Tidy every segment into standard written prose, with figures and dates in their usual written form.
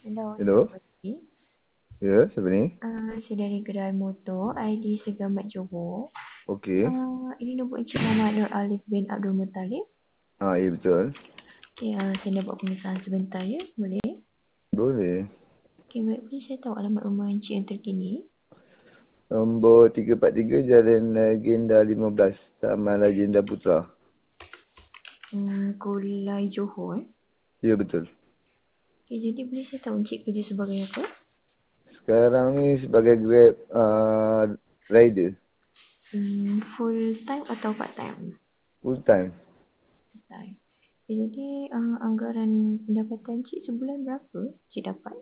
Hello, Hello? selamat pagi. Ya, siapa ni? Saya dari gerai motor, ID Segamat Johor. Okey. Ini nombor Encik Muhammad Nur Alif bin Abdul Muttalib. Ya betul. Okay, saya nak buat pengesahan sebentar ya, boleh? Boleh. Okay, baik. Boleh saya tahu alamat rumah Encik yang terkini? Nombor 343 Jalan Legenda 15, Taman Legenda Putra. Kulai Johor. Ya betul. Okay, jadi boleh saya tahu Encik kerja sebagai apa? Sekarang ni sebagai Grab rider. Full time atau part time? Full time. Full time. Okay, jadi anggaran pendapatan Encik sebulan berapa Encik dapat?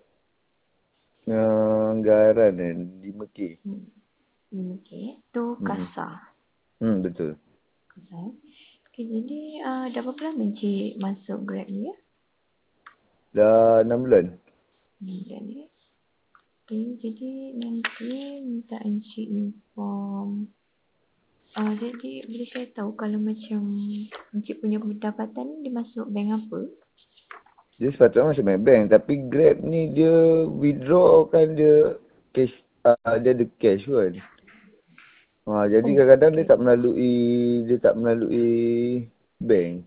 Anggaran 5K. Okay, itu kasar. Betul. Kasar. Okay, jadi dah berapa lama Encik masuk Grab ni ya? Dah 6 bulan. Jadi, okay, jadi nanti minta Encik inform. Jadi boleh saya tahu kalau macam Encik punya pendapatan ni dia masuk bank apa? Dia sepatutnya masuk main bank. Tapi Grab ni dia withdraw kan dia cash. Dia ada cash kan. Jadi kadang-kadang dia tak melalui bank.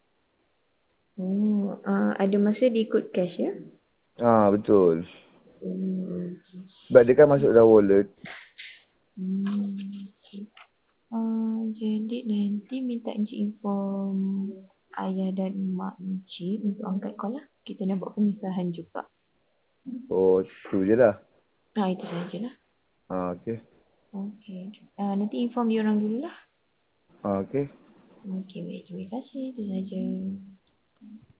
Ada masa dia ikut cash ya? Betul. Hmm. Sebab dia kan masuk dalam wallet. Okay. Jadi nanti minta Encik inform ayah dan mak Encik untuk angkat call lah. Kita nak buat pengesahan juga. Oh, tu je lah. Itu sajalah. Okey. Okey. Nanti inform dia orang dulu lah. Okey. Okey, baik. Terima kasih. Itu saja.